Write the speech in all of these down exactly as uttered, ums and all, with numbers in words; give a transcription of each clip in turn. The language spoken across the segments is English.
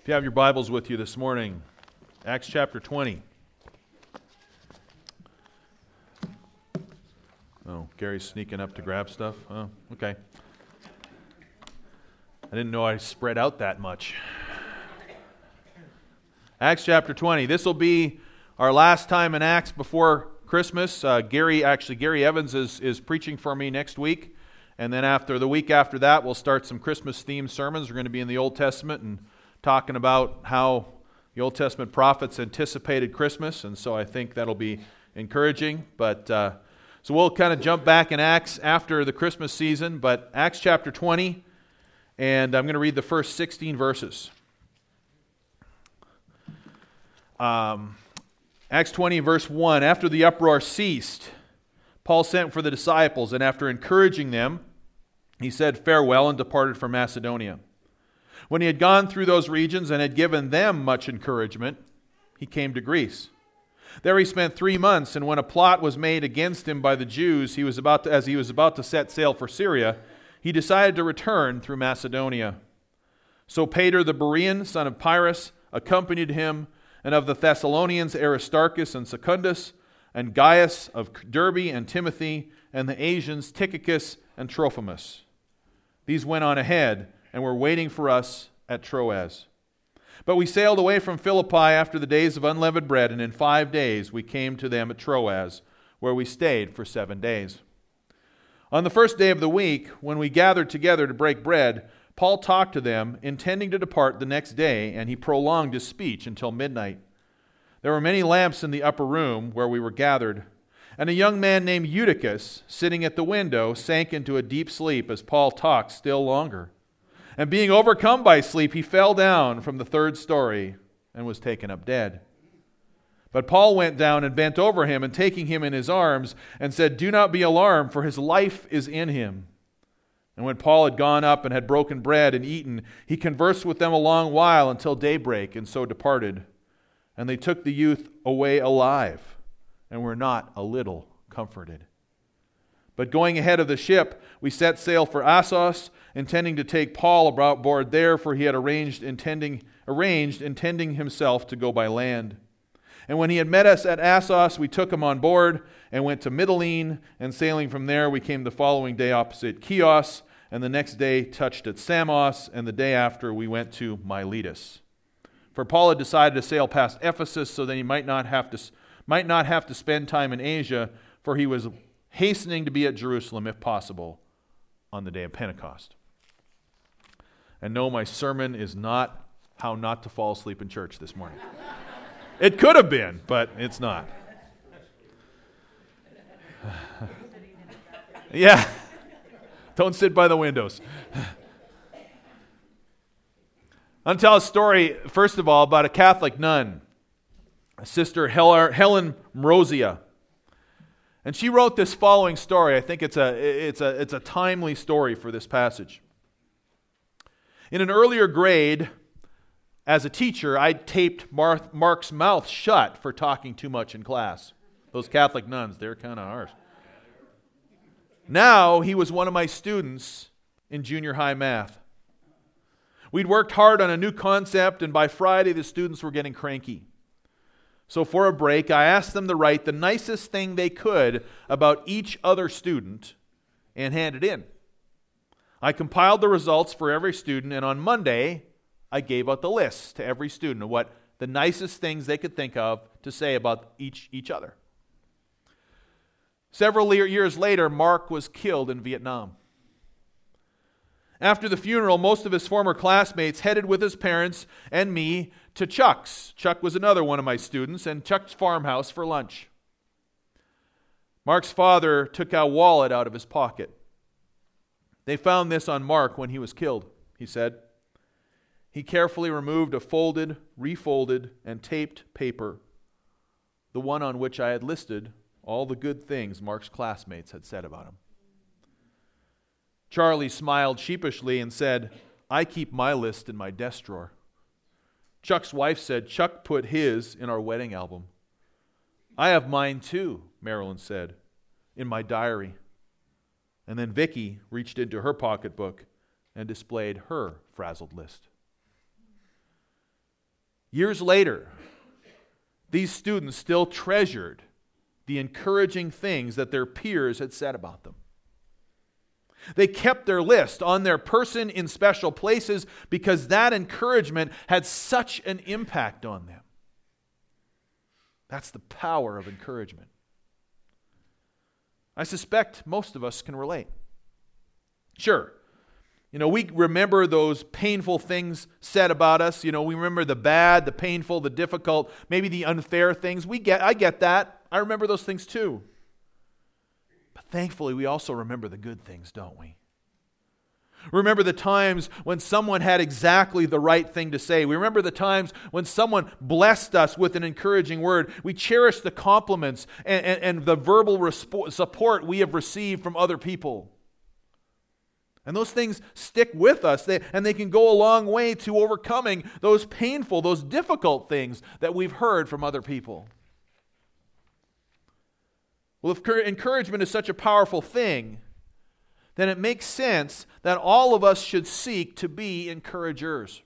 If you have your Bibles with you this morning, Acts chapter twenty. Oh, Gary's sneaking up to grab stuff. Oh, okay. I didn't know I spread out that much. Acts chapter twenty. This will be our last time in Acts before Christmas. Uh, Gary, actually, Gary Evans is, is preaching for me next week. And then after the week after that, we'll start some Christmas-themed sermons. We're going to be in the Old Testament and talking about how the Old Testament prophets anticipated Christmas, and so I think that'll be encouraging. But uh, so we'll kind of jump back in Acts after the Christmas season, but Acts chapter twenty, and I'm going to read the first sixteen verses. Um, Acts twenty, verse one, after the uproar ceased, Paul sent for the disciples, and after encouraging them, he said farewell and departed for Macedonia. When he had gone through those regions and had given them much encouragement, he came to Greece. There he spent three months, and when a plot was made against him by the Jews, he was about to, as he was about to set sail for Syria, he decided to return through Macedonia. So Peter the Berean, son of Pyrrhus, accompanied him, and of the Thessalonians Aristarchus and Secundus, and Gaius of Derbe and Timothy, and the Asians Tychicus and Trophimus. These went on ahead, and were waiting for us at Troas. But we sailed away from Philippi after the days of unleavened bread, and in five days we came to them at Troas, where we stayed for seven days. On the first day of the week, when we gathered together to break bread, Paul talked to them, intending to depart the next day, and he prolonged his speech until midnight. There were many lamps in the upper room where we were gathered, and a young man named Eutychus, sitting at the window, sank into a deep sleep as Paul talked still longer. And being overcome by sleep, he fell down from the third story and was taken up dead. But Paul went down and bent over him, and taking him in his arms, and said, "Do not be alarmed, for his life is in him." And when Paul had gone up and had broken bread and eaten, he conversed with them a long while until daybreak, and so departed. And they took the youth away alive, and were not a little comforted. But going ahead of the ship, we set sail for Assos, intending to take Paul about board there, for he had arranged intending arranged intending himself to go by land. And when he had met us at Assos, we took him on board and went to Mytilene, and sailing from there, we came the following day opposite Chios, and the next day touched at Samos, and the day after we went to Miletus. For Paul had decided to sail past Ephesus, so that he might not have to might not have to spend time in Asia, for he was hastening to be at Jerusalem, if possible, on the day of Pentecost. And no, my sermon is not how not to fall asleep in church this morning. It could have been, but it's not. Yeah. Don't sit by the windows. I'll tell a story, first of all, about a Catholic nun, Sister Helen Mrozia. And she wrote this following story. I think it's a, it's a, it's a timely story for this passage. In an earlier grade, as a teacher, I taped Mar- Mark's mouth shut for talking too much in class. Those Catholic nuns, they're kind of harsh. Now, he was one of my students in junior high math. We'd worked hard on a new concept, and by Friday, the students were getting cranky. So for a break, I asked them to write the nicest thing they could about each other student and hand it in. I compiled the results for every student, and on Monday, I gave out the list to every student of what the nicest things they could think of to say about each, each other. Several years later, Mark was killed in Vietnam. After the funeral, most of his former classmates headed with his parents and me to Chuck's. Chuck was another one of my students, and Chuck's farmhouse for lunch. Mark's father took a wallet out of his pocket. They found this on Mark when he was killed, he said. He carefully removed a folded, refolded, and taped paper, the one on which I had listed all the good things Mark's classmates had said about him. Charlie smiled sheepishly and said, "I keep my list in my desk drawer." Chuck's wife said, "Chuck put his in our wedding album." "I have mine too," Marilyn said, "in my diary." And then Vicky reached into her pocketbook and displayed her frazzled list. Years later, these students still treasured the encouraging things that their peers had said about them. They kept their list on their person in special places because that encouragement had such an impact on them. That's the power of encouragement. I suspect most of us can relate. Sure, you know, we remember those painful things said about us. You know, we remember the bad, the painful, the difficult, maybe the unfair things. We get, I get that. I remember those things too. But thankfully, we also remember the good things, don't we? Remember the times when someone had exactly the right thing to say. We remember the times when someone blessed us with an encouraging word. We cherish the compliments and, and, and the verbal respo- support we have received from other people. And those things stick with us, they, and they can go a long way to overcoming those painful, those difficult things that we've heard from other people. Well, if encouragement is such a powerful thing, then it makes sense that all of us should seek to be encouragers.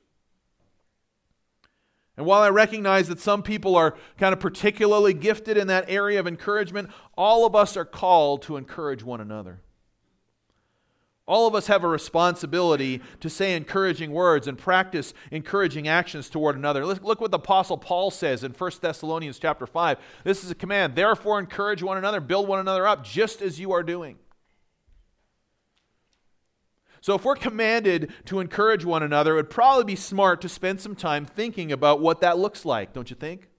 And while I recognize that some people are kind of particularly gifted in that area of encouragement, all of us are called to encourage one another. All of us have a responsibility to say encouraging words and practice encouraging actions toward another. Look what the Apostle Paul says in First Thessalonians chapter five. This is a command. Therefore, encourage one another, build one another up, just as you are doing. So if we're commanded to encourage one another, it would probably be smart to spend some time thinking about what that looks like, don't you think?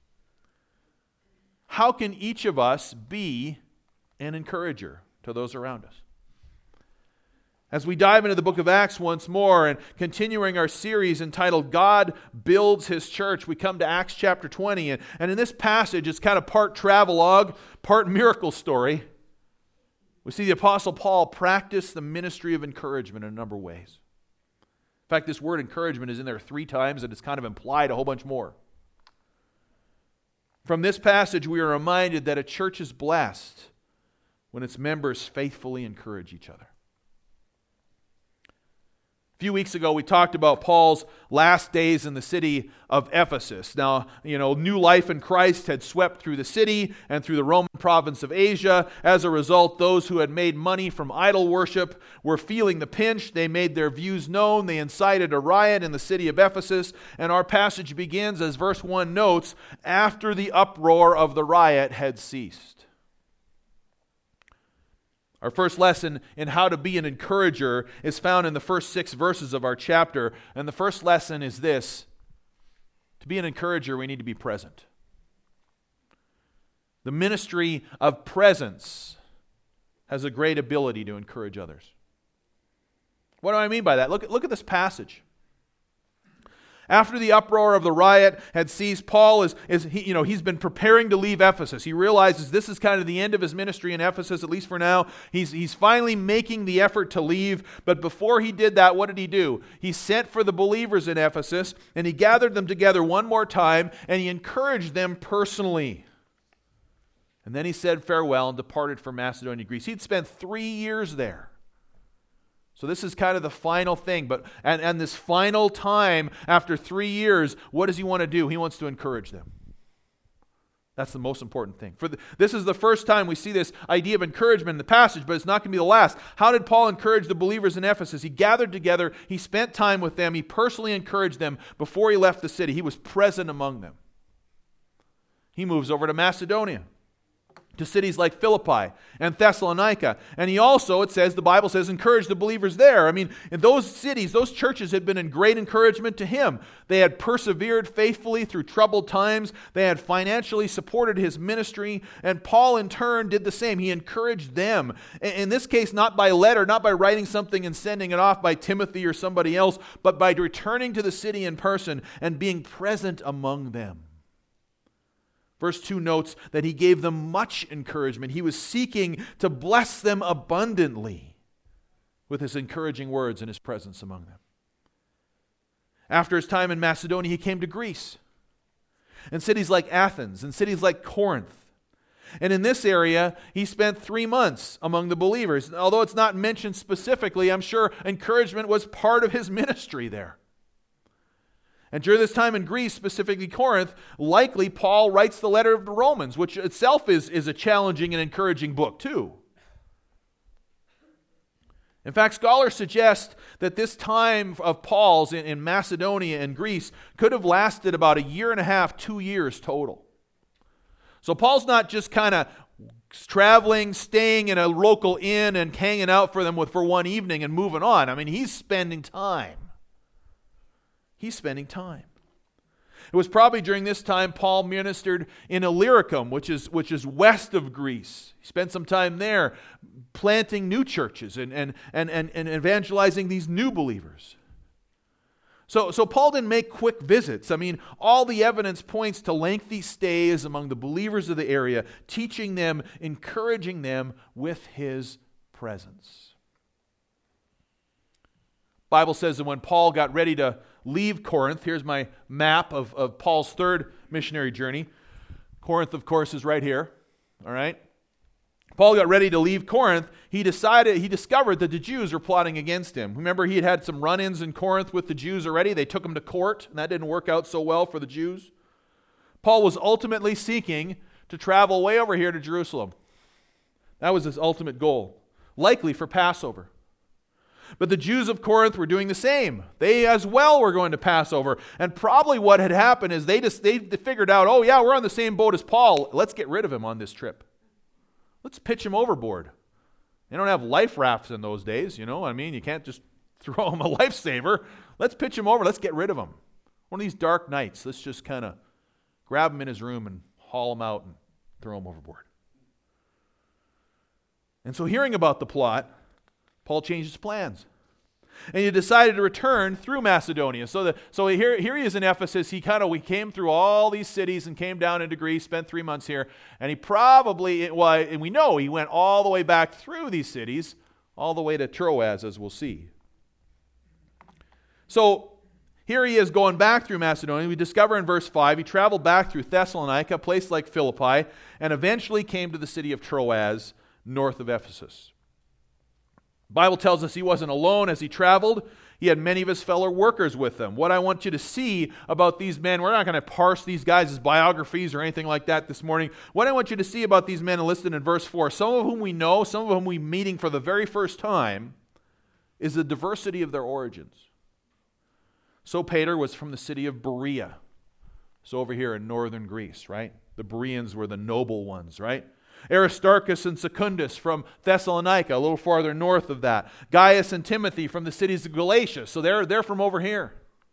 How can each of us be an encourager to those around us? As we dive into the book of Acts once more and continuing our series entitled God Builds His Church, we come to Acts chapter twenty. And, and in this passage, it's kind of part travelogue, part miracle story. We see the Apostle Paul practice the ministry of encouragement in a number of ways. In fact, this word encouragement is in there three times and it's kind of implied a whole bunch more. From this passage, we are reminded that a church is blessed when its members faithfully encourage each other. A few weeks ago, we talked about Paul's last days in the city of Ephesus. Now, you know, new life in Christ had swept through the city and through the Roman province of Asia. As a result, those who had made money from idol worship were feeling the pinch. They made their views known. They incited a riot in the city of Ephesus. And our passage begins, as verse one notes, after the uproar of the riot had ceased. Our first lesson in how to be an encourager is found in the first six verses of our chapter. And the first lesson is this: to be an encourager, we need to be present. The ministry of presence has a great ability to encourage others. What do I mean by that? Look, look at this passage. After the uproar of the riot had ceased, Paul is, is he, you know, he's been preparing to leave Ephesus. He realizes this is kind of the end of his ministry in Ephesus, at least for now. He's, he's finally making the effort to leave. But before he did that, what did he do? He sent for the believers in Ephesus, and he gathered them together one more time, and he encouraged them personally. And then he said farewell and departed for Macedonia, Greece. He'd spent three years there. So this is kind of the final thing. But and, and this final time, after three years, what does he want to do? He wants to encourage them. That's the most important thing. For the, this is the first time we see this idea of encouragement in the passage, but it's not going to be the last. How did Paul encourage the believers in Ephesus? He gathered together, he spent time with them, he personally encouraged them before he left the city. He was present among them. He moves over to Macedonia, to cities like Philippi and Thessalonica. And he also, it says, the Bible says, encouraged the believers there. I mean, in those cities, those churches had been in great encouragement to him. They had persevered faithfully through troubled times. They had financially supported his ministry. And Paul, in turn, did the same. He encouraged them. In this case, not by letter, not by writing something and sending it off by Timothy or somebody else, but by returning to the city in person and being present among them. Verse two notes that he gave them much encouragement. He was seeking to bless them abundantly with his encouraging words and his presence among them. After his time in Macedonia, he came to Greece and cities like Athens and cities like Corinth. And in this area, he spent three months among the believers. Although it's not mentioned specifically, I'm sure encouragement was part of his ministry there. And during this time in Greece, specifically Corinth, likely Paul writes the letter of the Romans, which itself is, is a challenging and encouraging book too. In fact, scholars suggest that this time of Paul's in, in Macedonia and Greece could have lasted about a year and a half, two years total. So Paul's not just kind of traveling, staying in a local inn and hanging out for them with for one evening and moving on. I mean, he's spending time. He's spending time. It was probably during this time Paul ministered in Illyricum, which is which is west of Greece. He spent some time there planting new churches and, and, and, and, and evangelizing these new believers. So, so Paul didn't make quick visits. I mean, all the evidence points to lengthy stays among the believers of the area, teaching them, encouraging them with his presence. The Bible says that when Paul got ready to leave Corinth, here's my map of, of Paul's third missionary journey. Corinth, of course, is right here. All right. Paul got ready to leave Corinth. He decided, he discovered that the Jews were plotting against him. Remember, he had had some run-ins in Corinth with the Jews already. They took him to court, and that didn't work out so well for the Jews. Paul was ultimately seeking to travel way over here to Jerusalem. That was his ultimate goal, likely for Passover. But the Jews of Corinth were doing the same. They as well were going to Passover. And probably what had happened is they just they figured out, oh yeah, we're on the same boat as Paul. Let's get rid of him on this trip. Let's pitch him overboard. They don't have life rafts in those days, you know. I mean, you can't just throw him a lifesaver. Let's pitch him over. Let's get rid of him. One of these dark nights, let's just kind of grab him in his room and haul him out and throw him overboard. And so hearing about the plot, Paul changed his plans. And he decided to return through Macedonia. So, the, so here, here he is in Ephesus. He kind of we came through all these cities and came down into Greece, spent three months here. And he probably, well, and we know he went all the way back through these cities, all the way to Troas, as we'll see. So here he is going back through Macedonia. We discover in verse five, he traveled back through Thessalonica, a place like Philippi, and eventually came to the city of Troas, north of Ephesus. The Bible tells us he wasn't alone as he traveled. He had many of his fellow workers with him. What I want you to see about these men, we're not going to parse these guys' biographies or anything like that this morning. What I want you to see about these men listed in verse four, some of whom we know, some of whom we're meeting for the very first time, is the diversity of their origins. Sopater was from the city of Berea. So over here in northern Greece, right? The Bereans were the noble ones, right? Aristarchus and Secundus from Thessalonica, a little farther north of that. Gaius and Timothy from the cities of Galatia, so they're, they're from over here.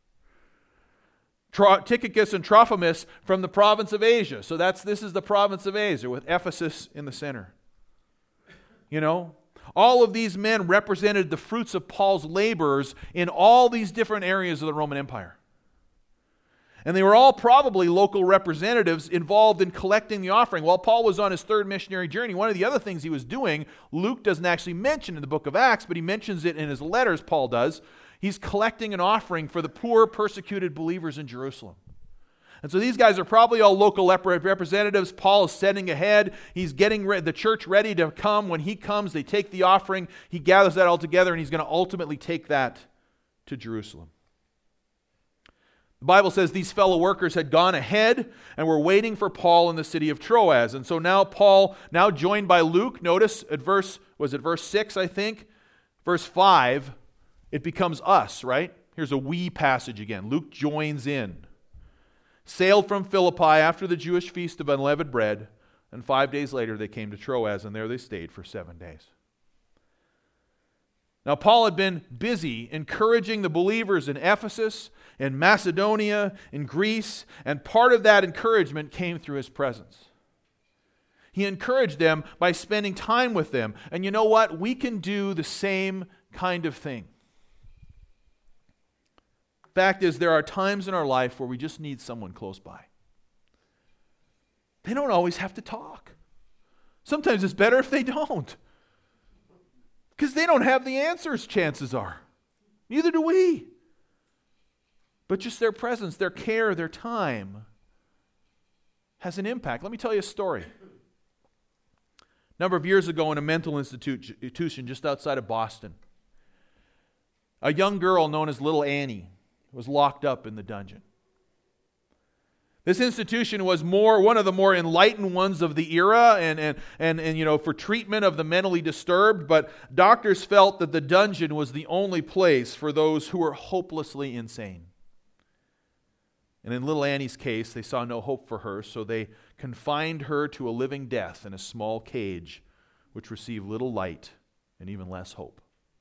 Tro- Tychicus and Trophimus from the province of Asia, so that's this is the province of Asia with Ephesus in the center. You know, all of these men represented the fruits of Paul's labors in all these different areas of the Roman Empire. And they were all probably local representatives involved in collecting the offering. While Paul was on his third missionary journey, one of the other things he was doing, Luke doesn't actually mention in the book of Acts, but he mentions it in his letters, Paul does. He's collecting an offering for the poor, persecuted believers in Jerusalem. And so these guys are probably all local representatives. Paul is sending ahead. He's getting re- the church ready to come. When he comes, they take the offering. He gathers that all together, and he's going to ultimately take that to Jerusalem. The Bible says these fellow workers had gone ahead and were waiting for Paul in the city of Troas. And so now Paul, now joined by Luke, notice at verse, was it verse six, I think? Verse five, it becomes us, right? Here's a we passage again. Luke joins in. Sailed from Philippi after the Jewish feast of unleavened bread, and five days later they came to Troas, and there they stayed for seven days. Now, Paul had been busy encouraging the believers in Ephesus, in Macedonia, in Greece, and part of that encouragement came through his presence. He encouraged them by spending time with them. And you know what? We can do the same kind of thing. Fact is, there are times in our life where we just need someone close by. They don't always have to talk. Sometimes it's better if they don't. Because they don't have the answers, chances are. Neither do we. But just their presence, their care, their time has an impact. Let me tell you a story. A number of years ago in a mental institution just outside of Boston, a young girl known as Little Annie was locked up in the dungeon. This institution was more one of the more enlightened ones of the era and, and, and, and you know, for treatment of the mentally disturbed, but doctors felt that the dungeon was the only place for those who were hopelessly insane. And in little Annie's case, they saw no hope for her, so they confined her to a living death in a small cage, which received little light and even less hope.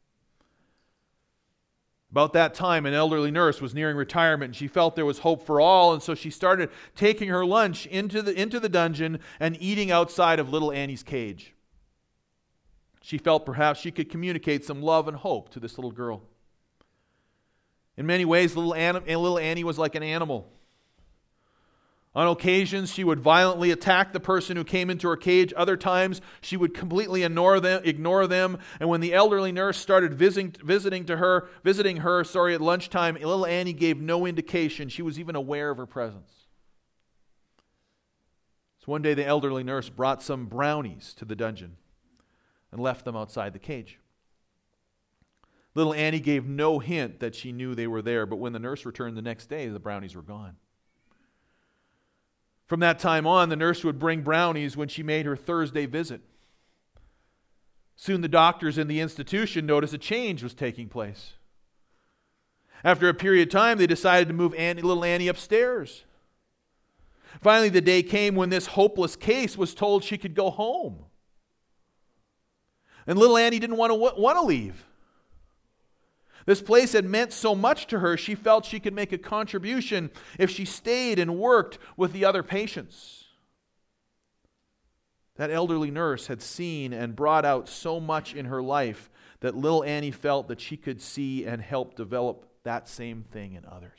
About that time, an elderly nurse was nearing retirement, and she felt there was hope for all, and so she started taking her lunch into the, into the dungeon and eating outside of little Annie's cage. She felt perhaps she could communicate some love and hope to this little girl. In many ways, little Annie, little Annie was like an animal. On occasions, she would violently attack the person who came into her cage. Other times, she would completely ignore them. Ignore them. And when the elderly nurse started visiting, visiting to her, visiting her, sorry, at lunchtime, little Annie gave no indication she was even aware of her presence. So one day, the elderly nurse brought some brownies to the dungeon and left them outside the cage. Little Annie gave no hint that she knew they were there, but when the nurse returned the next day, the brownies were gone. From that time on, the nurse would bring brownies when she made her Thursday visit. Soon the doctors in the institution noticed a change was taking place. After a period of time, they decided to move Annie, little Annie upstairs. Finally, the day came when this hopeless case was told she could go home. And little Annie didn't want to want to leave. This place had meant so much to her, she felt she could make a contribution if she stayed and worked with the other patients. That elderly nurse had seen and brought out so much in her life that little Annie felt that she could see and help develop that same thing in others.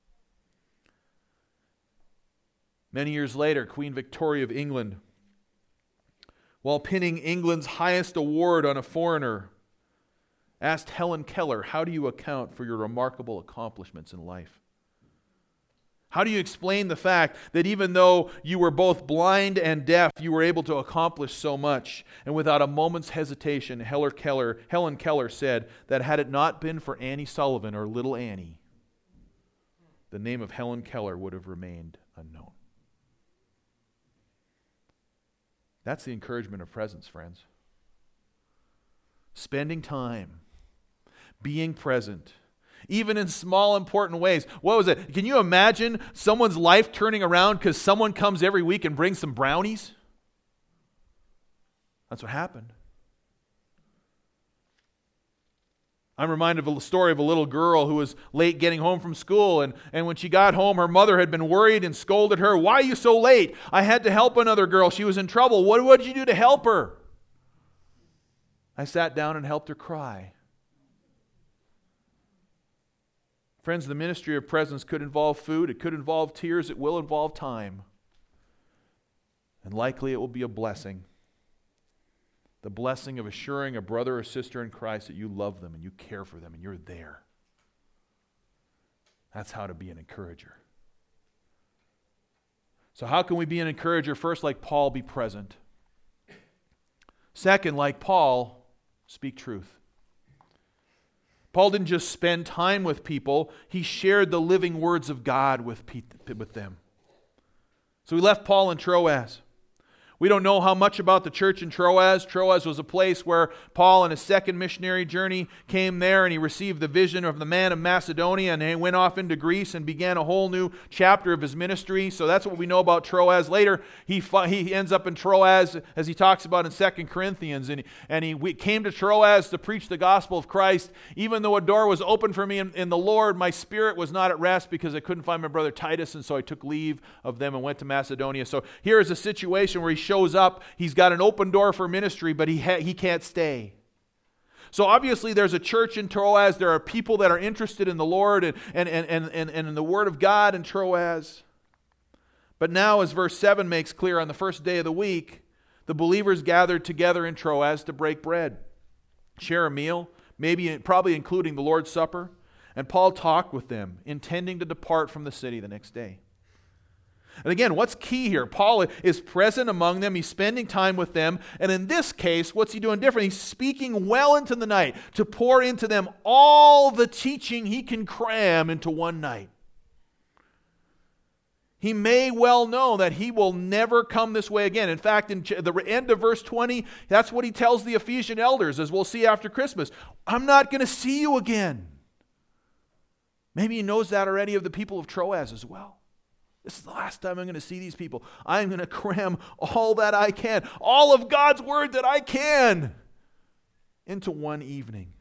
Many years later, Queen Victoria of England, while pinning England's highest award on a foreigner, asked Helen Keller, "How do you account for your remarkable accomplishments in life? How do you explain the fact that even though you were both blind and deaf, you were able to accomplish so much?" And without a moment's hesitation, Helen Keller, Helen Keller said that had it not been for Annie Sullivan or little Annie, the name of Helen Keller would have remained unknown. That's the encouragement of presence, friends. Spending time, being present, even in small, important ways. What was it? Can you imagine someone's life turning around because someone comes every week and brings some brownies? That's what happened. I'm reminded of a story of a little girl who was late getting home from school, and, and when she got home, her mother had been worried and scolded her. "Why are you so late? I had to help another girl. She was in trouble. What, what did you do to help her?" I sat down and helped her cry. Friends, the ministry of presence could involve food, it could involve tears, it will involve time. And likely it will be a blessing. The blessing of assuring a brother or sister in Christ that you love them and you care for them and you're there. That's how to be an encourager. So how can we be an encourager? First, like Paul, be present. Second, like Paul, speak truth. Paul didn't just spend time with people, he shared the living words of God with, with them. So he left Paul in Troas. We don't know how much about the church in Troas. Troas was a place where Paul, on his second missionary journey, came there and he received the vision of the man of Macedonia, and he went off into Greece and began a whole new chapter of his ministry. So that's what we know about Troas. Later, he he ends up in Troas, as he talks about in Second Corinthians, and, and he we came to Troas to preach the gospel of Christ. Even though a door was open for me in, in the Lord, my spirit was not at rest because I couldn't find my brother Titus, and so I took leave of them and went to Macedonia. So here is a situation where he shows up, he's got an open door for ministry, but he ha- he can't stay. So obviously there's a church in Troas, there are people that are interested in the Lord and, and, and, and, and in the Word of God in Troas. But now, as verse seven makes clear, on the first day of the week, the believers gathered together in Troas to break bread, share a meal, maybe probably including the Lord's Supper, and Paul talked with them, intending to depart from the city the next day. And again, what's key here? Paul is present among them. He's spending time with them. And in this case, what's he doing different? He's speaking well into the night to pour into them all the teaching he can cram into one night. He may well know that he will never come this way again. In fact, in the end of verse twenty, that's what he tells the Ephesian elders, as we'll see after Christmas. I'm not going to see you again. Maybe he knows that already of the people of Troas as well. This is the last time I'm going to see these people. I'm going to cram all that I can, all of God's word that I can, into one evening.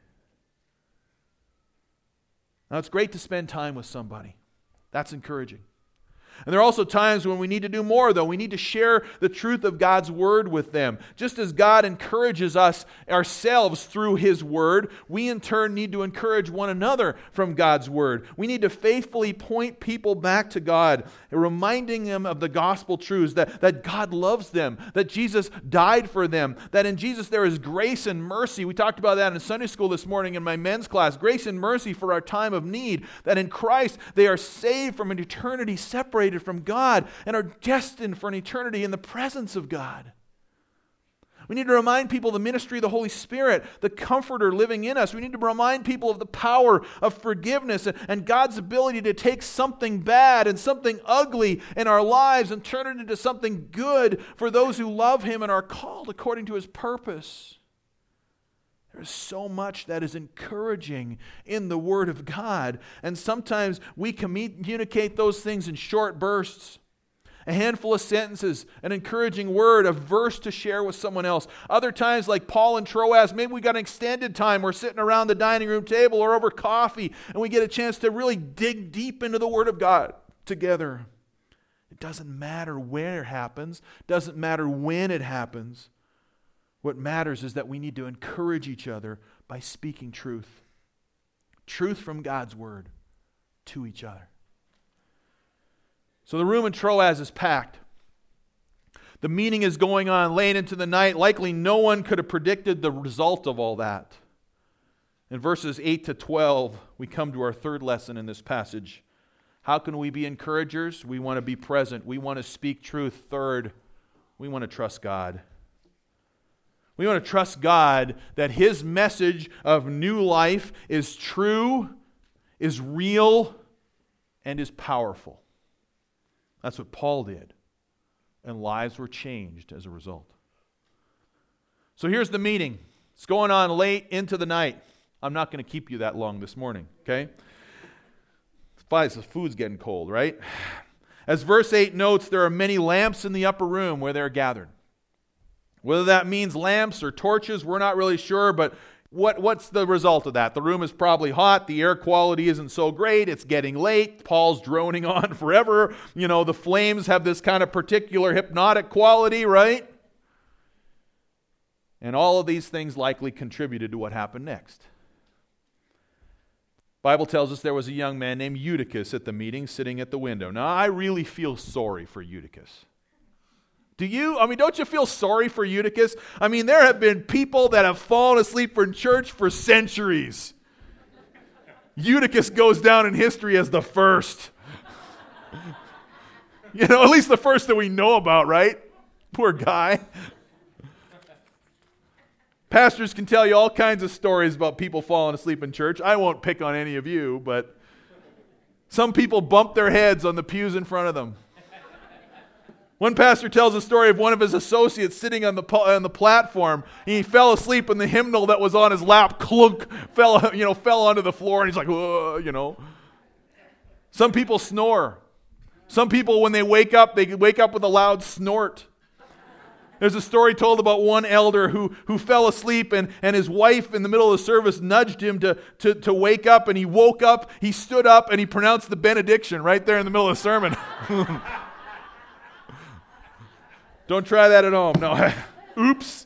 Now, it's great to spend time with somebody. That's encouraging. And there are also times when we need to do more, though. We need to share the truth of God's word with them. Just as God encourages us ourselves through his word, we in turn need to encourage one another from God's word. We need to faithfully point people back to God, reminding them of the gospel truths, that, that God loves them, that Jesus died for them, that in Jesus there is grace and mercy. We talked about that in Sunday school this morning in my men's class. Grace and mercy for our time of need, that in Christ they are saved from an eternity separated from God and are destined for an eternity in the presence of God. We need to remind people of the ministry of the Holy Spirit, the Comforter living in us. We need to remind people of the power of forgiveness and, and God's ability to take something bad and something ugly in our lives and turn it into something good for those who love him and are called according to his purpose. There's so much that is encouraging in the Word of God. And sometimes we communicate those things in short bursts. A handful of sentences, an encouraging word, a verse to share with someone else. Other times, like Paul and Troas, maybe we got an extended time. We're sitting around the dining room table or over coffee, and we get a chance to really dig deep into the Word of God together. It doesn't matter where it happens. Doesn't matter when it happens. What matters is that we need to encourage each other by speaking truth. Truth from God's word to each other. So the room in Troas is packed. The meeting is going on late into the night. Likely no one could have predicted the result of all that. In verses eight to twelve, we come to our third lesson in this passage. How can we be encouragers? We want to be present. We want to speak truth. Third, we want to trust God. We want to trust God that his message of new life is true, is real, and is powerful. That's what Paul did. And lives were changed as a result. So here's the meeting. It's going on late into the night. I'm not going to keep you that long this morning, okay? Besides, the food's getting cold, right? As verse eight notes, there are many lamps in the upper room where they're gathered. Whether that means lamps or torches, we're not really sure, but what, what's the result of that? The room is probably hot, the air quality isn't so great, it's getting late, Paul's droning on forever, you know, the flames have this kind of particular hypnotic quality, right? And all of these things likely contributed to what happened next. The Bible tells us there was a young man named Eutychus at the meeting sitting at the window. Now, I really feel sorry for Eutychus. Do you? I mean, don't you feel sorry for Eutychus? I mean, there have been people that have fallen asleep in church for centuries. Eutychus goes down in history as the first. You know, at least the first that we know about, right? Poor guy. Pastors can tell you all kinds of stories about people falling asleep in church. I won't pick on any of you, but some people bump their heads on the pews in front of them. One pastor tells a story of one of his associates sitting on the on the platform. He fell asleep, and the hymnal that was on his lap, clunk, fell you know fell onto the floor, and he's like, Ugh, you know. Some people snore. Some people, when they wake up, they wake up with a loud snort. There's a story told about one elder who, who fell asleep, and, and his wife in the middle of the service nudged him to, to, to wake up, and he woke up, he stood up, and he pronounced the benediction right there in the middle of the sermon. Don't try that at home. No. Oops.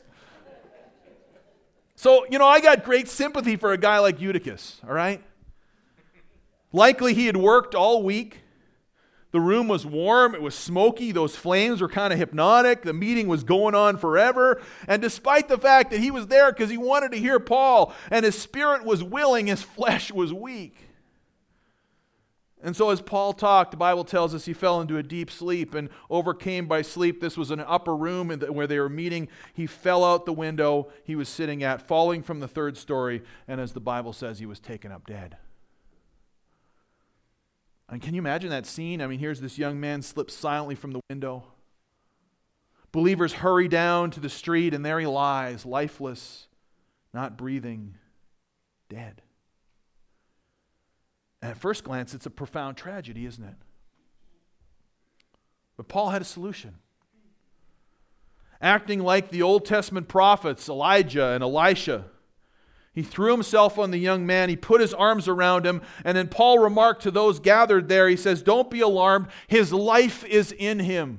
So, you know, I got great sympathy for a guy like Eutychus, all right? Likely he had worked all week. The room was warm. It was smoky. Those flames were kind of hypnotic. The meeting was going on forever. And despite the fact that he was there because he wanted to hear Paul and his spirit was willing, his flesh was weak. And so as Paul talked, the Bible tells us he fell into a deep sleep and overcame by sleep. This was an upper room where they were meeting. He fell out the window he was sitting at, falling from the third story, and as the Bible says, he was taken up dead. And can you imagine that scene? I mean, here's this young man slips silently from the window. Believers hurry down to the street, and there he lies, lifeless, not breathing, dead. And at first glance, it's a profound tragedy, isn't it? But Paul had a solution. Acting like the Old Testament prophets, Elijah and Elisha, he threw himself on the young man, he put his arms around him, and then Paul remarked to those gathered there, he says, "Don't be alarmed, his life is in him."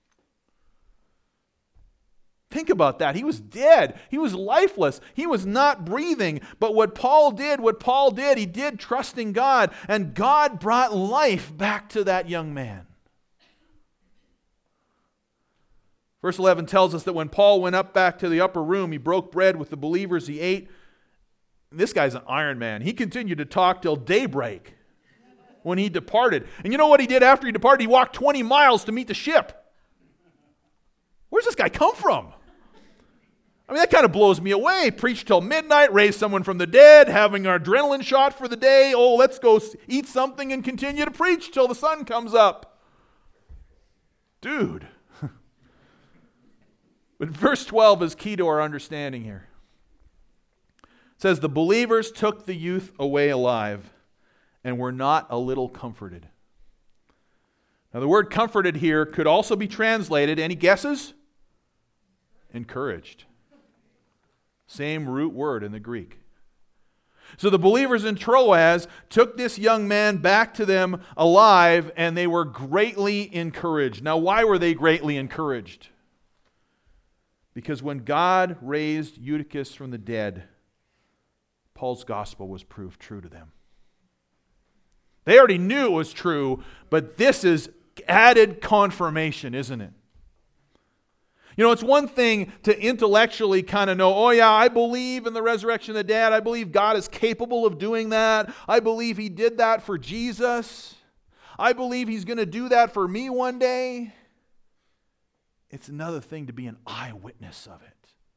Think about that. He was dead. He was lifeless. He was not breathing. But what Paul did, what Paul did, he did trusting God, and God brought life back to that young man. Verse eleven tells us that when Paul went up back to the upper room, he broke bread with the believers, he ate. This guy's an Iron Man. He continued to talk till daybreak when he departed. And you know what he did after he departed? He walked twenty miles to meet the ship. Where's this guy come from? I mean, that kind of blows me away. Preach till midnight, raise someone from the dead, having our adrenaline shot for the day. Oh, let's go eat something and continue to preach till the sun comes up. Dude. But verse twelve is key to our understanding here. It says, the believers took the youth away alive and were not a little comforted. Now the word comforted here could also be translated, any guesses? Encouraged. Same root word in the Greek. So the believers in Troas took this young man back to them alive, and they were greatly encouraged. Now why were they greatly encouraged? Because when God raised Eutychus from the dead, Paul's gospel was proved true to them. They already knew it was true, but this is added confirmation, isn't it? You know, it's one thing to intellectually kind of know, oh yeah, I believe in the resurrection of the dead. I believe God is capable of doing that. I believe He did that for Jesus. I believe He's going to do that for me one day. It's another thing to be an eyewitness of it.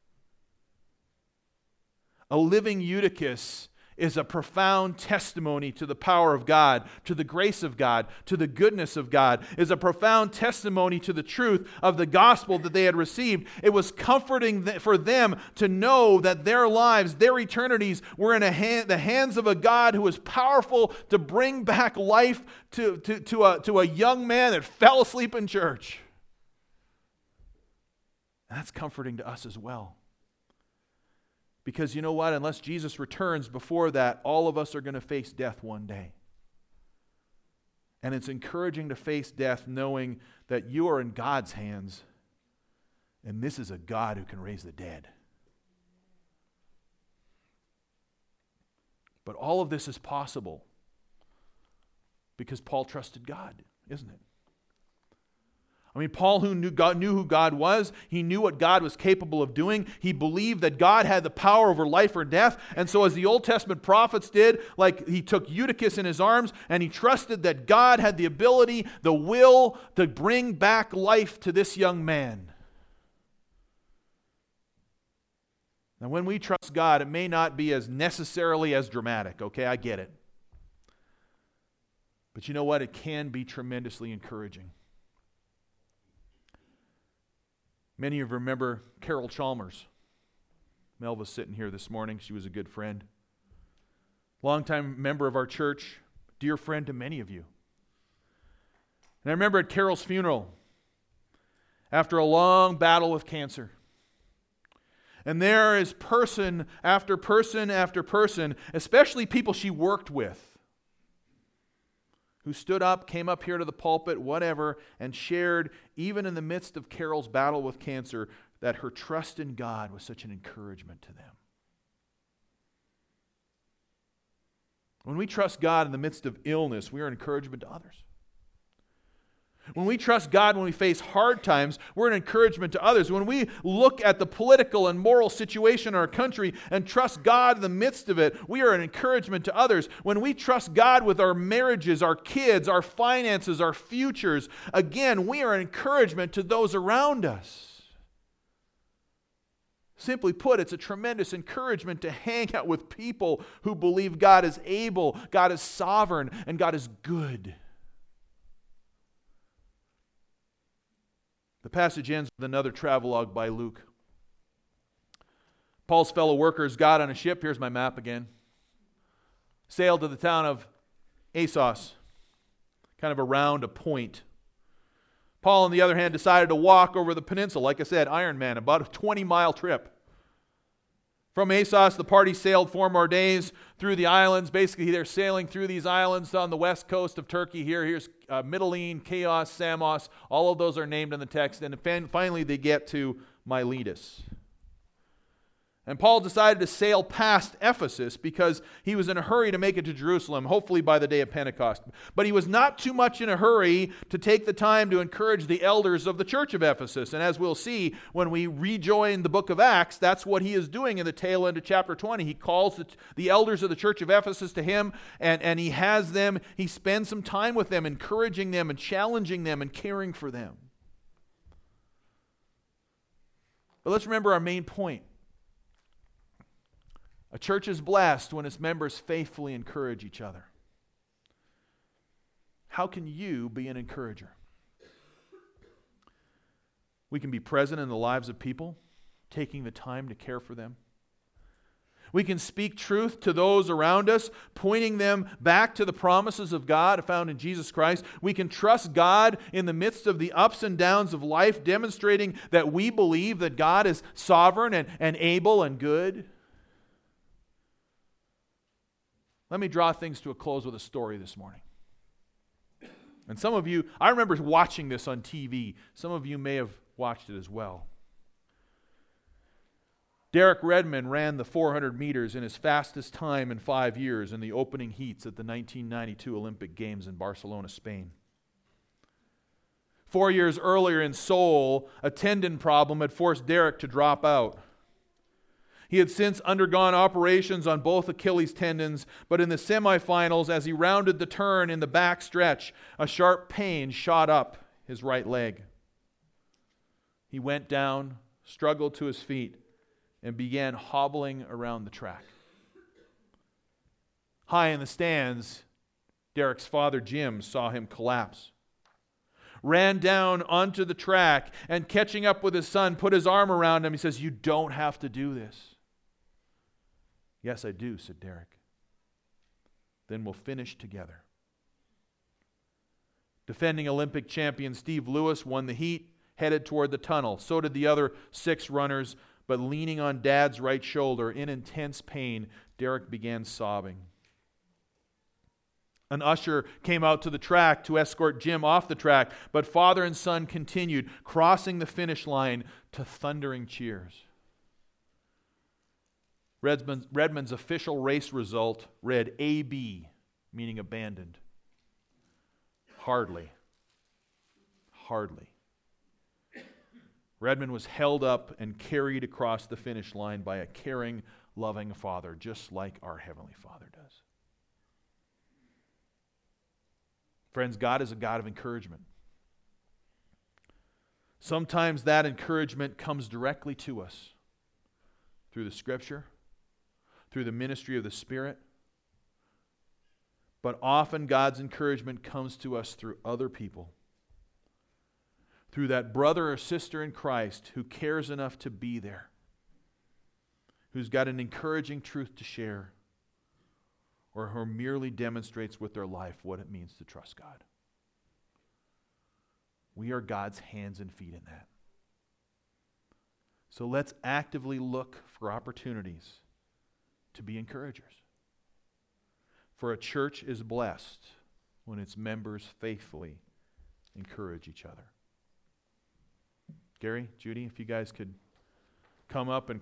A living Eutychus is a profound testimony to the power of God, to the grace of God, to the goodness of God, is a profound testimony to the truth of the gospel that they had received. It was comforting for them to know that their lives, their eternities, were in a hand, the hands of a God who was powerful to bring back life to, to, to, a, to a young man that fell asleep in church. And that's comforting to us as well. Because you know what? Unless Jesus returns before that, all of us are going to face death one day. And it's encouraging to face death knowing that you are in God's hands, and this is a God who can raise the dead. But all of this is possible because Paul trusted God, isn't it? I mean, Paul who knew, God, knew who God was, he knew what God was capable of doing. He believed that God had the power over life or death. And so as the Old Testament prophets did, like he took Eutychus in his arms and he trusted that God had the ability, the will to bring back life to this young man. Now when we trust God, it may not be as necessarily as dramatic, okay? I get it. But you know what? It can be tremendously encouraging. Many of you remember Carol Chalmers. Mel was sitting here this morning. She was a good friend. Longtime member of our church, dear friend to many of you. And I remember at Carol's funeral, after a long battle with cancer. And there is person after person after person, especially people she worked with, who stood up, came up here to the pulpit, whatever, and shared, even in the midst of Carol's battle with cancer, that her trust in God was such an encouragement to them. When we trust God in the midst of illness, we are an encouragement to others. When we trust God when we face hard times, we're an encouragement to others. When we look at the political and moral situation in our country and trust God in the midst of it, we are an encouragement to others. When we trust God with our marriages, our kids, our finances, our futures, again, we are an encouragement to those around us. Simply put, it's a tremendous encouragement to hang out with people who believe God is able, God is sovereign, and God is good. The passage ends with another travelogue by Luke. Paul's fellow workers got on a ship. Here's my map again. Sailed to the town of Assos, kind of around a point. Paul, on the other hand, decided to walk over the peninsula. Like I said, Ironman, about a twenty-mile trip. From Assos, the party sailed four more days through the islands. Basically, they're sailing through these islands on the west coast of Turkey here. Here's uh, Mytilene, Chios, Samos. All of those are named in the text. And fin- finally, they get to Miletus. And Paul decided to sail past Ephesus because he was in a hurry to make it to Jerusalem, hopefully by the day of Pentecost. But he was not too much in a hurry to take the time to encourage the elders of the church of Ephesus. And as we'll see, when we rejoin the book of Acts, that's what he is doing in the tail end of chapter twenty. He calls the, the elders of the church of Ephesus to him, and, and he has them, he spends some time with them, encouraging them and challenging them and caring for them. But let's remember our main point. A church is blessed when its members faithfully encourage each other. How can you be an encourager? We can be present in the lives of people, taking the time to care for them. We can speak truth to those around us, pointing them back to the promises of God found in Jesus Christ. We can trust God in the midst of the ups and downs of life, demonstrating that we believe that God is sovereign and, and able and good. Let me draw things to a close with a story this morning. And some of you, I remember watching this on T V. Some of you may have watched it as well. Derek Redmond ran the four hundred meters in his fastest time in five years in the opening heats at the nineteen ninety-two Olympic Games in Barcelona, Spain. Four years earlier in Seoul, a tendon problem had forced Derek to drop out. He had since undergone operations on both Achilles tendons, but in the semifinals, as he rounded the turn in the back stretch, a sharp pain shot up his right leg. He went down, struggled to his feet, and began hobbling around the track. High in the stands, Derek's father, Jim, saw him collapse. Ran down onto the track and, catching up with his son, put his arm around him. He says, "You don't have to do this." "Yes, I do," said Derek. "Then we'll finish together." Defending Olympic champion Steve Lewis won the heat, headed toward the tunnel. So did the other six runners, but leaning on Dad's right shoulder, in intense pain, Derek began sobbing. An usher came out to the track to escort Jim off the track, but father and son continued, crossing the finish line to thundering cheers. Redmond's, Redmond's official race result read A B, meaning abandoned. Hardly. Hardly. Redmond was held up and carried across the finish line by a caring, loving Father, just like our Heavenly Father does. Friends, God is a God of encouragement. Sometimes that encouragement comes directly to us through the Scripture, through the ministry of the Spirit. But often God's encouragement comes to us through other people. Through that brother or sister in Christ who cares enough to be there. Who's got an encouraging truth to share. Or who merely demonstrates with their life what it means to trust God. We are God's hands and feet in that. So let's actively look for opportunities to be encouragers. For a church is blessed when its members faithfully encourage each other. Gary, Judy, if you guys could come up and